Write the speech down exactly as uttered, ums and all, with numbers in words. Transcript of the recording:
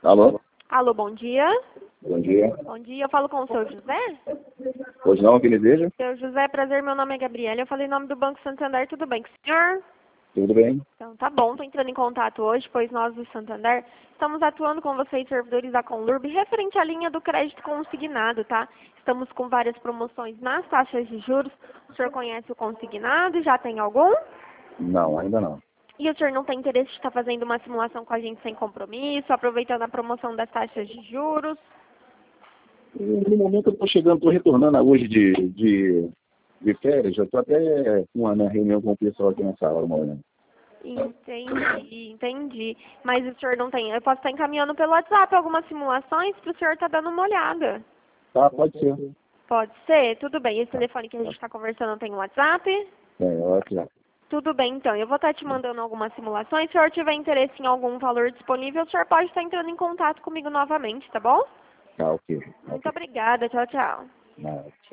Alô? Alô, bom dia. Bom dia. Bom dia, eu falo com o seu José? Hoje não, que deseja? Seu José, prazer, meu nome é Gabriela. Eu falei em nome do Banco Santander, tudo bem com o senhor? Tudo bem? Então, tá bom, tô entrando em contato hoje, pois nós do Santander estamos atuando com vocês, servidores da Conlurb, referente à linha do crédito consignado, tá? Estamos com várias promoções nas taxas de juros. O senhor conhece o consignado? Já tem algum? Não, ainda não. E o senhor não tem interesse de estar fazendo uma simulação com a gente sem compromisso, aproveitando a promoção das taxas de juros? No momento eu estou chegando, estou retornando hoje de, de, de férias, já estou até com uma reunião com o pessoal aqui na sala, uma hora. Entendi, entendi. Mas o senhor não tem... Eu posso estar encaminhando pelo WhatsApp algumas simulações para o senhor estar dando uma olhada. Tá, pode ser. Pode ser? Tudo bem. Esse telefone que a gente está conversando tem um WhatsApp? É, ótimo. Tudo bem, então. Eu vou estar te mandando algumas simulações. Se o senhor tiver interesse em algum valor disponível, o senhor pode estar entrando em contato comigo novamente, tá bom? Tá, ok. Muito Ok. obrigada. Tchau, tchau. Não,